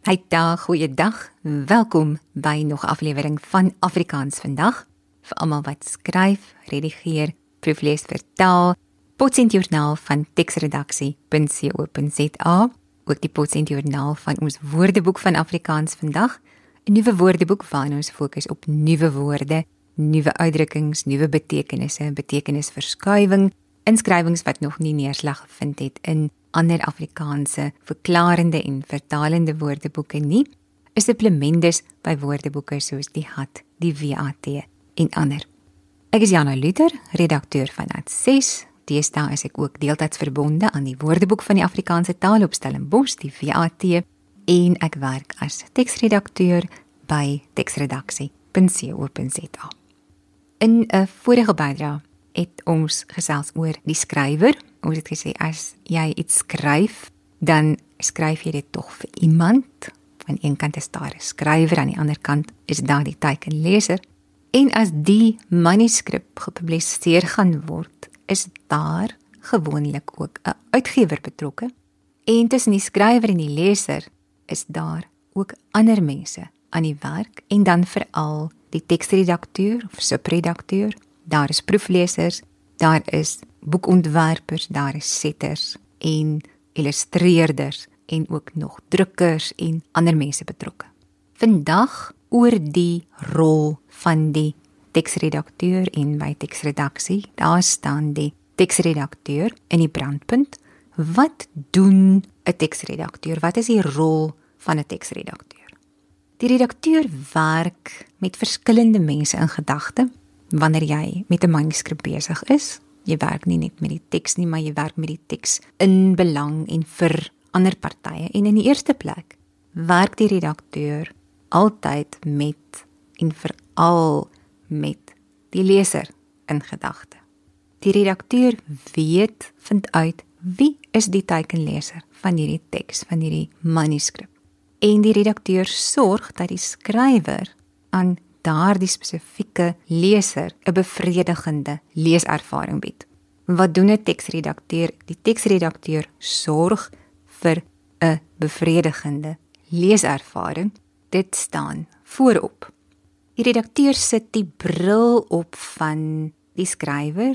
Goeiedag, welkom by nog 'n aflewering van Afrikaans vandag. Vir almal wat skryf, redigeer, proeflees, vertaal, Potcentjoernaal van teksredaksie.co.za, ook die Potcentjoernaal van ons woordeboek van Afrikaans vandag, 'n nuwe woordeboek waarin ons fokus op nuwe woorde, nuwe uitdrukkings, nuwe betekenisse, betekenisverskuiwing, inskrywings wat nog nie neerslag gevind het in ander Afrikaanse verklarende en vertalende woordeboeke nie, 'n supplement dus by woordeboeke soos die HAT, die WAT en ander. Ek is Jana Luther, redakteur van HAT6. Deesdae is ek ook deeltyds verbonde aan die Woordeboek van die Afrikaanse taal op Stellenbosch, die WAT, en ek werk as teksredakteur by teksredaksie.co.za. In 'n vorige bydrae het ons gesels oor die skrywer. Ons het gesê, as jy iets skryf, dan skryf jy dit tog vir iemand. Van een kant is daar 'n skrywer, aan die ander kant is daar die teikenleser. En as die manuskrip gepubliseer gaan word, is daar gewoonlik ook 'n uitgewer betrokke. En tussen die skrywer en die leser is daar ook ander mense aan die werk, en dan veral die teksredakteur of subredakteur. Daar is proeflesers, daar is boekontwerpers, daar is setters en illustreerders en ook nog drukkers en ander mense betrokke. Vandag oor die rol van die teksredakteur en by teksredaksie, daar staan die teksredakteur in die brandpunt. Wat doen 'n teksredakteur? Wat is die rol van 'n teksredakteur? Die redakteur werk met verskillende mense in gedagte. Wanneer jy met 'n manuskrip besig is, jy werk nie net met die teks nie, maar jy werk met die teks in belang en vir ander partye. En in die eerste plek werk die redakteur altyd met en veral met die leser in gedagte. Die redakteur vind uit wie is die teikenleser van hierdie teks, van hierdie manuskrip. En die redakteur sorg dat die skrywer aan daardie spesifieke leser 'n bevredigende leeservaring bied. Wat doen 'n teksredakteur? Die teksredakteur sorg vir 'n bevredigende leeservaring. Dit staan voorop. Die redakteur sit die bril op van die skrywer,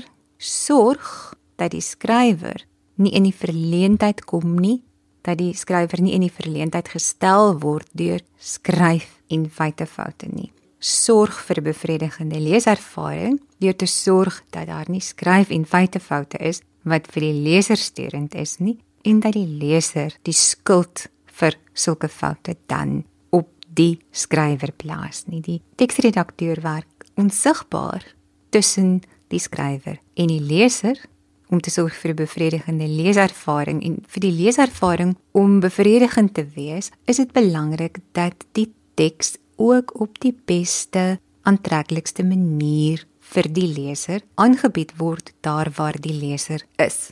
sorg dat die skrywer nie in die verleentheid kom nie, dat die skrywer nie in die verleentheid gestel word deur skryf en feitefoute nie. Sorg vir 'n bevredigende leeservaring deur te sorg dat daar nie skryf en feitefoute is wat vir die leser steurend is nie, en dat die leser die skuld vir sulke foute dan op die skrywer plaas nie. Die teksredakteur werk onsigbaar tussen die skrywer en die leser om te sorg vir 'n bevredigende leeservaring, en vir die leeservaring om bevredigend te wees, is dit belangrik dat die teks ook op die beste, aantreklikste manier vir die leser aangebied word daar waar die leser is.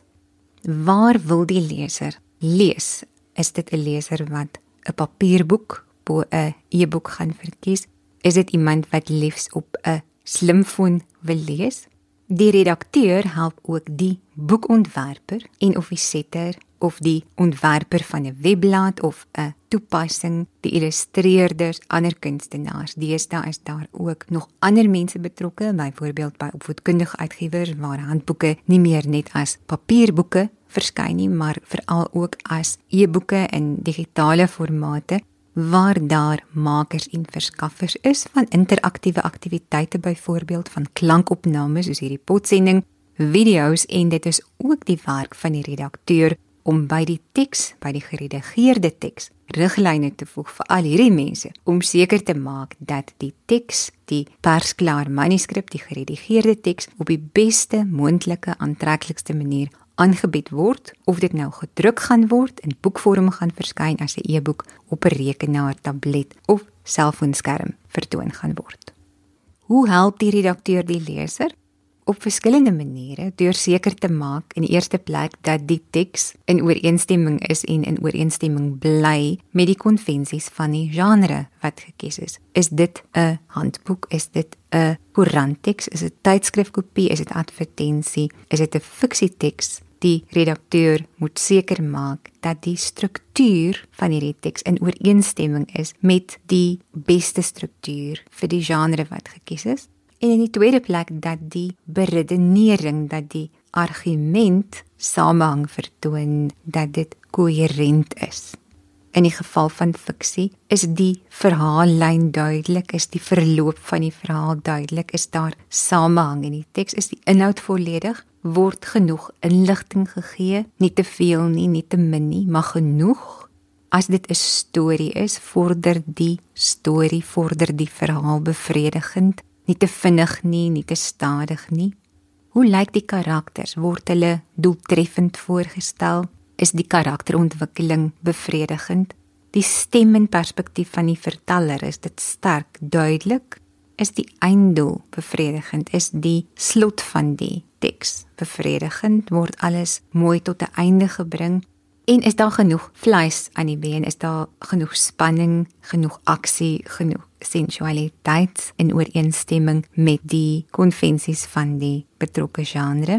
Waar wil die leser lees? Is dit 'n leser wat 'n papierboek bo 'n e-boek gaan verkies? Is dit iemand wat liefs op 'n slimfoon wil lees? Die redakteur help ook die boekontwerper en of die setter of die ontwerper van 'n webblad of 'n toepassing, die illustreerders, ander kunstenaars. Deesdae is daar ook nog ander mense betrokke, byvoorbeeld by opvoedkundige uitgewers waar handboeke nie meer net as papierboeke verskyn nie, maar veral ook as e-boeke in digitale formate, waar daar makers en verskaffers is van interaktiewe aktiwiteite, byvoorbeeld van klankopnames soos hierdie potsending, video's, en dit is ook die werk van die redakteur om by die teks, by die geredigeerde teks, riglyne te voeg vir al hierdie mense, om seker te maak dat die teks, die persklaar manuskrip, die geredigeerde teks, op die beste moontlike, aantreklikste manier aangebied word, of dit nou gedruk gaan word, in boekvorm gaan verskyn as 'n e-boek, op 'n rekenaar, tablet of selfoonskerm vertoon gaan word. Hoe help die redakteur die leser? Op verskillende maniere, deur seker te maak in die eerste plek dat die teks in ooreenstemming is en in ooreenstemming bly met die konvensies van die genre wat gekies is. Is dit 'n handboek? Is dit 'n koerantteks? Is dit tydskrifkopie? Is dit advertensie? Is dit 'n fiksieteks? die redakteur moet seker maak dat die struktuur van hierdie teks in ooreenstemming is met die beste struktuur vir die genre wat gekies is. En in die tweede plek dat die beredenering, dat die argument samehang vertoon, dat dit koherent is. In die geval van fiksie is die verhaallyn duidelik, is die verloop van die verhaal duidelik, is daar samehang in die teks, is die inhoud volledig, word genoeg inligting gegee, nie te veel nie, nie te min nie, maar genoeg. As dit 'n storie is, vorder die verhaal bevredigend, nie te vinnig nie, nie te stadig nie. Hoe lyk die karakters? Word hulle doeltreffend voorgestel? Is die karakterontwikkeling bevredigend? Die stem en perspektief van die verteller, is dit sterk, duidelik? Is die einddoel bevredigend? Is die slot van die teks bevredigend? Word alles mooi tot 'n einde gebring? En is daar genoeg vleis aan die been? Is daar genoeg spanning, genoeg aksie, genoeg sensualiteit in ooreenstemming met die konvensies van die betrokke genre?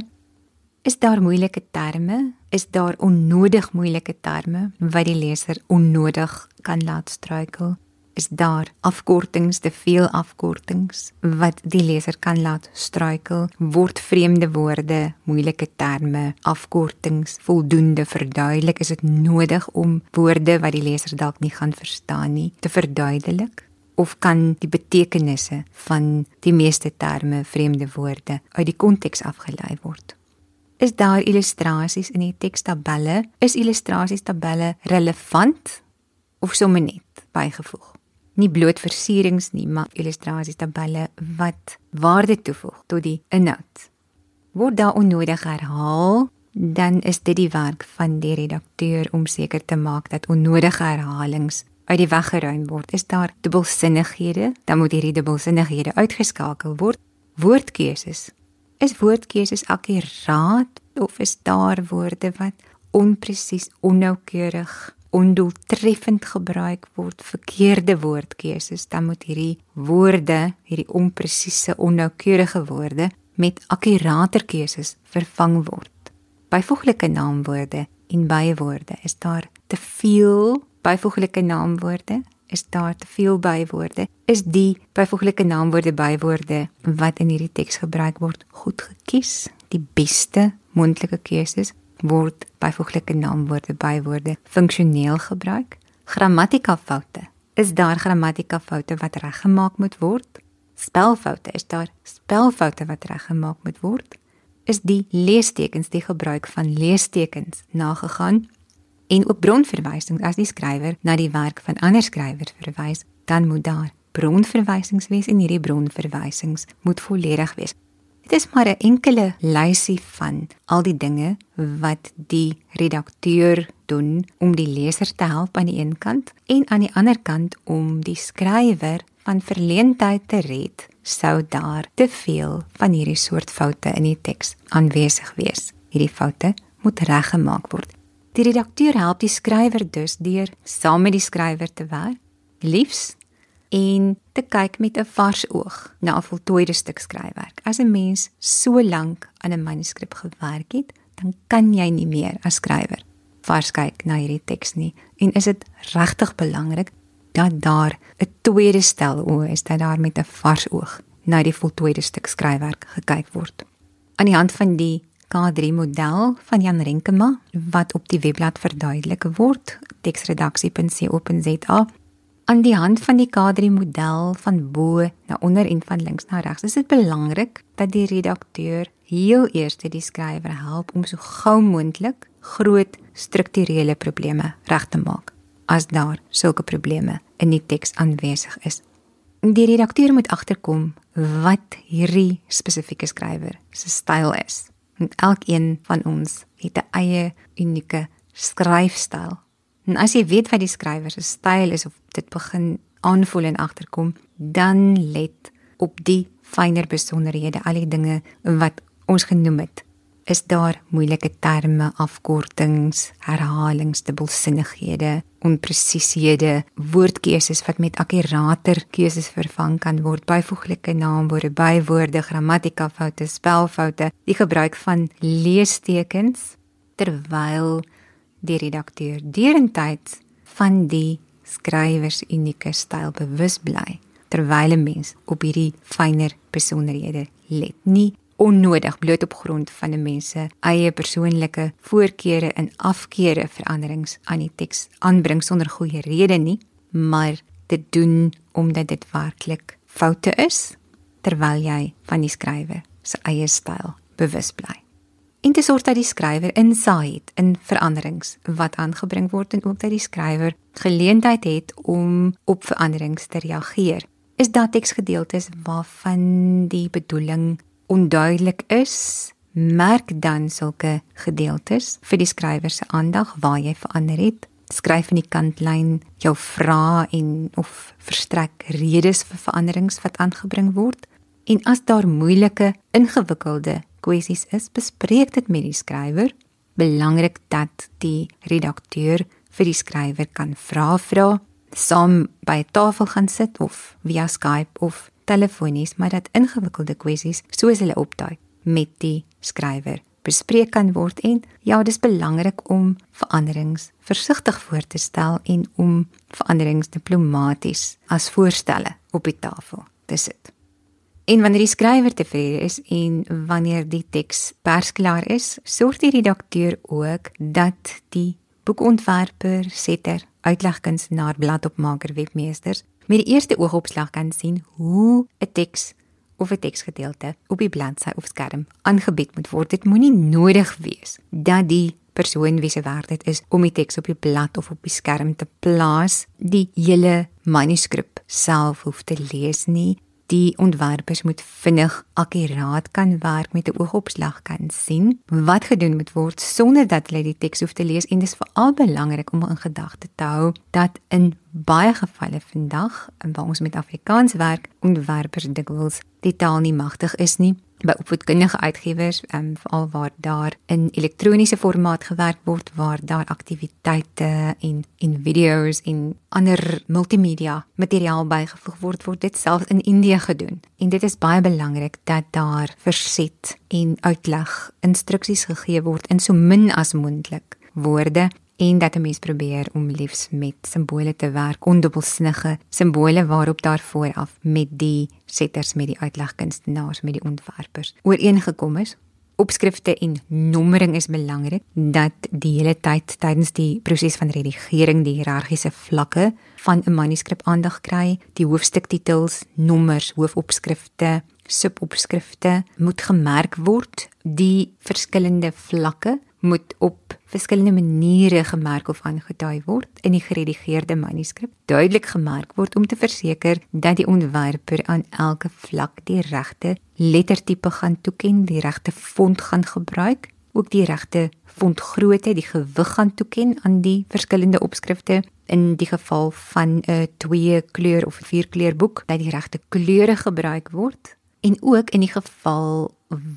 Is daar moeilike terme? Is daar onnodig moeilike terme wat die leser onnodig kan laat struikel? Is daar afkortings, te veel afkortings wat die leser kan laat struikel? Word vreemde woorde, moeilike terme, afkortings voldoende verduidelik? Is dit nodig om woorde wat die leser dalk nie gaan verstaan nie te verduidelik? Of kan die betekenisse van die meeste terme, vreemde woorde uit die konteks afgelei word? Is daar illustrasies in die tekstabelle? Is illustrasiestabelle relevant of sommer net bygevoeg? Nie bloot versierings nie, maar illustrasiestabelle wat waarde toevoeg tot die inhoud. Word daar onnodig herhaal, dan is dit die werk van die redakteur om seker te maak dat onnodige herhalings uit die weg geruim word. Is daar dubbelsinnighede, dan moet hierdie dubbelsinnighede uitgeskakel word. Woordkeuses. Is woordkeuses akkuraat of is daar woorde wat onpresies, onnoukeurig, ondoeltreffend gebruik word, verkeerde woordkeuses, dan moet hierdie woorde, hierdie onpresiese, onnoukeurige woorde met akkurater keuses vervang word. Byvoeglike naamwoorde en bywoorde, is daar te veel byvoeglike naamwoorde? Is daar te veel bywoorde? Is die byvoeglike naamwoorde bywoorde wat in hierdie teks gebruik word goed gekies? Die beste mondelike keuses? Word byvoeglike naamwoorde bywoorde funksioneel gebruik? Grammatikafoute. Is daar grammatikafoute wat reggemaak moet word? Spelfoute. Is daar spelfoute wat reggemaak moet word? Is die leestekens, die gebruik van leestekens nagegaan? En ook bronverwysings, as die skrywer na die werk van ander skrywers verwys, dan moet daar bronverwysings wees en hierdie bronverwysings moet volledig wees. Dit is maar 'n enkele lysie van al die dinge wat die redakteur doen om die leser te help aan die een kant en aan die ander kant om die skrywer van verleentheid te red, sou daar te veel van hierdie soort foute in die teks aanwesig wees. Hierdie foute moet reggemaak word. Die redakteur help die skrywer dus deur saam met die skrywer te werk, liefs, en te kyk met 'n vars oog na 'n voltooide stuk skryfwerk. As 'n mens so lank aan 'n manuskrip gewerk het, dan kan jy nie meer as skrywer vars kyk na hierdie teks nie. En is dit regtig belangrik dat daar 'n tweede stel oë is, dat daar met 'n vars oog na die voltooide stuk skryfwerk gekyk word. Aan die hand van die K3-model van Jan Renkema, wat op die webblad verduidelik word, teksredaksie.co.za. Aan die hand van die K3-model van bo na onder en van links na regs, is dit belangrik dat die redakteur heel eers die skrywer help om so gou moontlik groot strukturele probleme reg te maak, as daar sulke probleme in die teks aanwesig is. Die redakteur moet agterkom wat hierdie spesifieke skrywer se styl is. En elkeen van ons het 'n eie unieke skryfstyl. En as jy weet wat die skrywer se styl is, of dit begin aanvoel en agterkom, dan let op die fynere besonderhede, al die dinge wat ons genoem het. Is daar moeilike terme, afkortings, herhalings, dubbelsinnighede, onpresisiehede, woordkeuses wat met akkurater keuses vervang kan word, byvoeglike naamwoorde, bywoorde, grammatikafoute, spelfoute, die gebruik van leestekens, terwyl die redakteur deurentyd van die skrywer se unieke styl bewus bly, terwyl 'n mens op hierdie fynere besonderhede let. Nie onnodig bloot op grond van 'n mens se eie persoonlike voorkeure en afkeure veranderings aan die teks aanbring sonder goeie rede nie, maar dit doen omdat dit werklik foute is, terwyl jy van die skrywer se eie styl bewus bly. En te sorg dat die skrywer insaag het in veranderings wat aangebring word en ook dat die skrywer geleentheid het om op veranderings te reageer. Is daar teksgedeeltes waarvan die bedoeling onduidelik is, merk dan sulke gedeeltes vir die skrywer se aandag waar jy verander het. Skryf in die kantlyn jou vrae en of verstrek redes vir veranderings wat aangebring word. En as daar moeilike, ingewikkelde kwessies is, bespreek dit met die skrywer. Belangrik dat die redakteur vir die skrywer kan vra, saam by 'n tafel gaan sit of via Skype of telefonies, maar dat ingewikkelde kwessies soos hulle opduik met die skrywer bespreek kan word. En ja, dis belangrik om veranderings versigtig voor te stel en om veranderings diplomaties as voorstelle op die tafel te sit. En wanneer die skrywer tevrede is en wanneer die teks persklaar is, sorg die redakteur ook dat die boekontwerper, setter, uitlegkunstenaar, bladopmaker, webmeesters met die eerste oogopslag kan sien hoe 'n teks of 'n teksgedeelte op die bladsy of skerm aangebied moet word. Dit moenie nodig wees dat die persoon wie se werk dit is om die teks op die blad of op die skerm te plaas, die hele manuskrip self hoef te lees nie. Die ontwerpers moet vinnig akkuraat kan werk, met 'n oogopslag kan sien wat gedoen moet word sonder dat hulle die teks hoef te lees. En dis veral belangrik om in gedagte te hou dat in baie gevalle vandag, waar ons met Afrikaans werk, ontwerpers dikwels die taal nie magtig is nie. By opvoedkundige uitgewers, veral waar daar in elektroniese formaat gewerk word, waar daar aktiwiteite en video's en ander multimedia materiaal bygevoeg word, word dit selfs in Indië gedoen. En dit is baie belangrik dat daar verset en uitleg instruksies gegee word in so min as moontlik woorde, en dat 'n mens probeer om liefs met simbole te werk, ondubbelsinnige simbole waarop daar vooraf met die setters, met die uitlegkunstenaars, met die ontwerpers ooreengekom is. Opskrifte en nommering is belangrik, dat die hele tyd tydens die proses van redigering die hiërargiese vlakke van 'n manuskrip aandag kry. Die hoofstuktitels, nommers, hoofopskrifte, subopskrifte moet gemerk word. Die verskillende vlakke moet op verskillende maniere gemerk of aangedui word in die geredigeerde manuskrip. Duidelik gemerk word om te verseker dat die ontwerper aan elke vlak die regte lettertipe gaan toeken, die regte font gaan gebruik, ook die regte fontgrootte, die gewig gaan toeken aan die verskillende opskrifte. In die geval van 'n 2-kleur of 4-kleur boek, dat die regte kleure gebruik word. En ook in die geval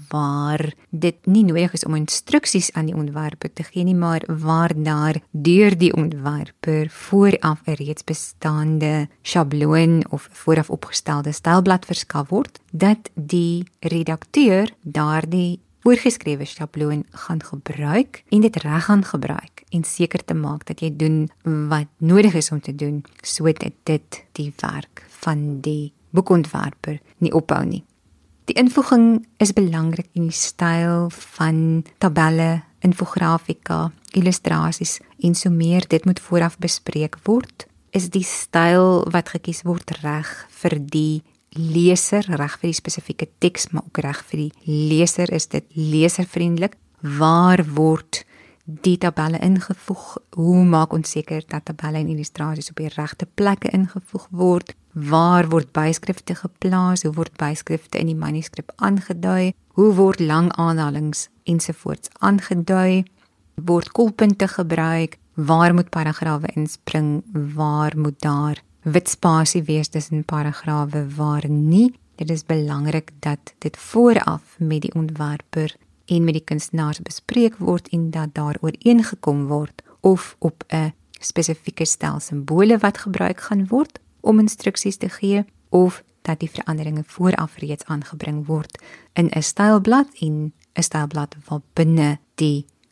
waar dit nie nodig is om instruksies aan die ontwerper te gee nie, maar waar daar deur die ontwerper vooraf 'n reeds bestaande sjabloon of vooraf opgestelde stylblad verskaf word, dat die redakteur daardie voorgeskrewe sjabloon gaan gebruik en dit reg gaan gebruik en seker te maak dat jy doen wat nodig is om te doen, sodat dit die werk van die boekontwerper nie ophou nie. Die invoeging is belangrik in die styl van tabelle, infografika, illustrasies en so meer. Dit moet vooraf bespreek word. Is die styl wat gekies word reg vir die leser, reg vir die spesifieke teks, maar ook reg vir die leser? Is dit leservriendelik? Waar word die tabelle ingevoeg? Hoe maak ons seker dat tabelle en illustrasies op die regte plekke ingevoeg word? Waar word byskrifte geplaas? Hoe word byskrifte in die manuskrip aangedui? Hoe word lang aanhalings ensovoorts aangedui? Word kolpunte gebruik? Waar moet paragrawe inspring? Waar moet daar wit spasie wees tussen paragrawe? Waar nie? Dit is belangrik dat dit vooraf met die ontwerper en met die kunstenaars bespreek word en dat daar ooreengekom word of op 'n spesifieke stel simbole wat gebruik gaan word om instruksies te gee, of dat die veranderinge vooraf reeds aangebring word in 'n stylblad en 'n stylblad wat binne die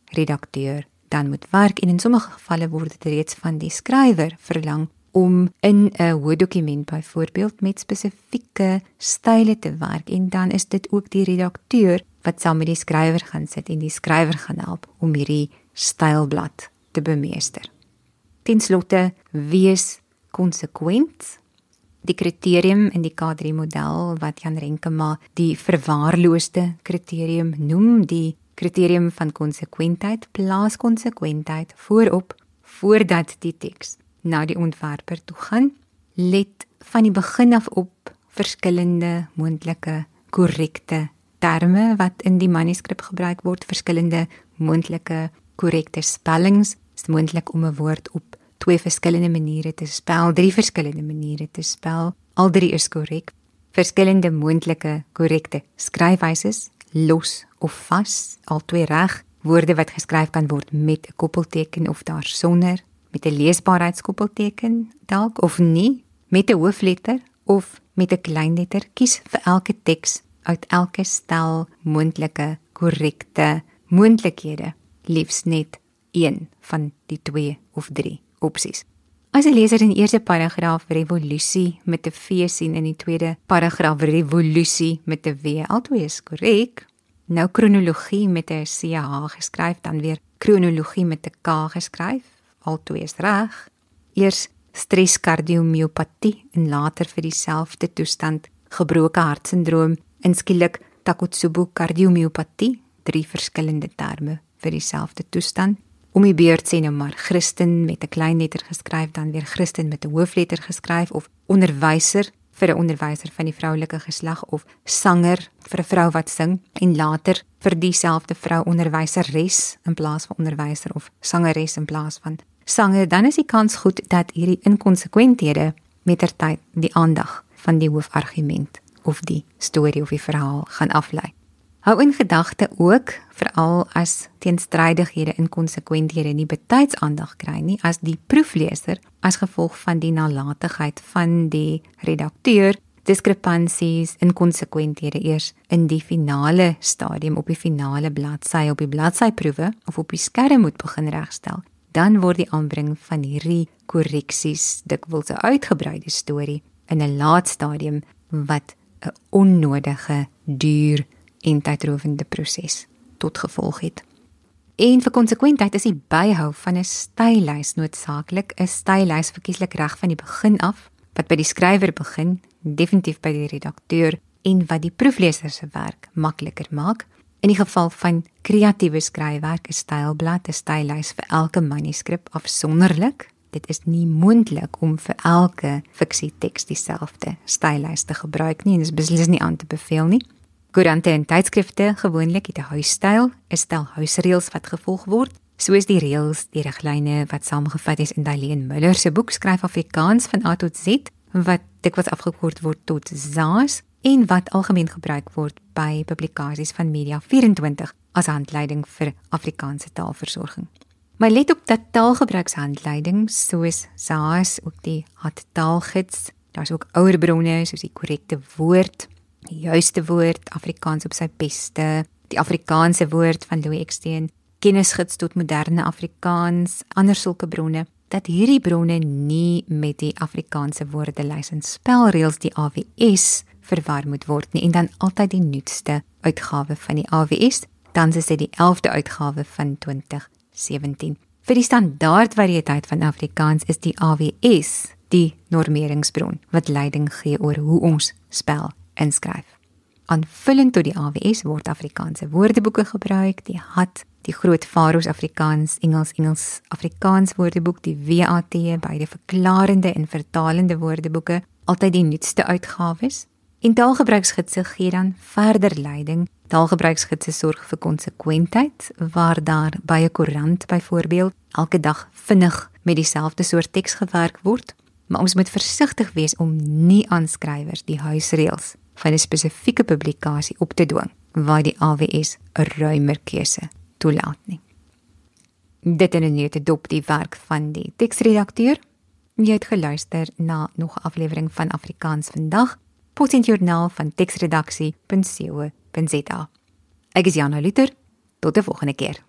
redakteur dan moet werk en in sommige gevalle word dit reeds van die skrywer verlang om in 'n Word-dokument byvoorbeeld met spesifieke style te werk en dan is dit ook die redakteur wat saam met die skrywer gaan sit en die skrywer gaan help om hierdie stylblad te bemeester. Ten slotte, wees konsekwent. Die kriterium in die K3-model wat Jan Renkema die verwaarloosde kriterium noem, die kriterium van konsekwentheid, plaas konsekwentheid voorop voordat die teks na die ontwerper toe gaan. Let van die begin af op verskillende moontlike korrekte terme wat in die manuskrip gebruik word, verskillende moontlike korrekte spellings. Dit is moontlik om 'n woord op 2 verskillende maniere te spel, 3 verskillende maniere te spel. Al 3 is korrek. Verskillende moontlike korrekte skryfwyses, los of vas, al 2 reg. Woorde wat geskryf kan word met 'n koppelteken of daarsonder, met 'n leesbaarheidskoppelteken dalk of nie, met 'n hoofletter of met 'n kleinletter. Kies vir elke teks uit elke stel moontlike korrekte moontlikhede, liefs net een van die 2 of 3 opsies. As 'n leser in die eerste paragraaf revolusie met 'n V sien en in die tweede paragraaf revolusie met 'n W, albei is korrek. Nou kronologie met 'n CH geskryf, dan weer kronologie met 'n K geskryf, albei is reg. Eers streskardiomyopatie en later vir dieselfde toestand gebroke hartsindroom, en skielik Takotsubo kardiomyopatie, 3 verskillende terme vir dieselfde toestand. Om die beurt sê nou maar Christen met 'n klein letter geskryf, dan weer Christen met 'n hoofletter geskryf, of onderwyser vir 'n onderwyser van die vroulike geslag, of sanger vir 'n vrou wat sing, en later vir dieselfde vrou onderwyseres in plaas van onderwyser, of sangeres in plaas van sanger. Dan is die kans goed dat hierdie inkonsekwenthede mettertyd die aandag van die hoofargument of die storie of die verhaal gaan aflei. Hou in gedagte ook, veral as teenstrydighede en konsekwenthede nie betyds aandag kry nie, as die proefleser as gevolg van die nalatigheid van die redakteur, diskrepansies, inkonsekwenthede eers in die finale stadium, op die finale bladsy, op die bladsyproewe of op die skerm moet begin regstel, dan word die aanbring van hierdie korreksies dikwels 'n uitgebreide storie in 'n laat stadium wat 'n onnodige, duur en tydrowende proses tot gevolg het. En vir konsekwentheid is die byhou van 'n styllys noodsaaklik, 'n styllys verkieslik reg van die begin af, wat by die skrywer begin, definitief by die redakteur, en wat die proefleser se werk makliker maak. In die geval van kreatiewe skryfwerk, 'n stylblad, 'n styllys vir elke manuskrip afsonderlik. Dit is nie moontlik om vir elke fiksieteks dieselfde styllys te gebruik nie, en dit is beslis nie aan te beveel nie. Koerante en tydskrifte gewoonlik het 'n huisstyl, 'n stel huisreëls wat gevolg word, soos die reëls, die riglyne wat saamgevat is in Daleen Müller se boek Skryf Afrikaans van A tot Z, wat dikwels afgekort word tot ZAAS, en wat algemeen gebruik word by publikasies van Media24 as handleiding vir Afrikaanse taalversorging. Maar let op dat taalgebruikshandleiding soos ZAAS, ook die taalgids, daar's ook ouer bronne soos die korrekte woord, die juiste woord, Afrikaans op sy beste, die Afrikaanse woord van Louis Eksteen, kennisgids tot moderne Afrikaans, ander sulke bronne, dat hierdie bronne nie met die Afrikaanse woordelys en spelreëls, die AWS, verwar moet word nie, en dan altyd die nuutste uitgawe van die AWS, tans is dit die 11de uitgawe van 2017. Vir die standaardvariëteit van Afrikaans is die AWS die normeringsbron wat leiding gee oor hoe ons spel en skryf. Aanvullend tot die AWS word Afrikaanse woordeboeke gebruik, die HAT, die Groot Faroes Afrikaans, Engels Afrikaans woordeboek, die WAT, beide verklarende en vertalende woordeboeke, altyd die nuutste uitgawes. En taalgebruiksgidse gee dan verder leiding. Taalgebruiksgidse sorg vir konsekwentheid, waar daar by 'n koerant byvoorbeeld elke dag vinnig met dieselfde soort teks gewerk word, maar ons moet versigtig wees om nie aan skrywers die huisreëls van 'n spesifieke publikasie op te dwing, waar die AWS 'n ruimer keuse toelaat nie. Dit in 'n neutedop die werk van die teksredakteur. Jy het geluister na nog 'n aflewering van Afrikaans vandag, potentjoernaal van teksredaksie.co.za. Ek is Jana Luther, tot 'n volgende keer.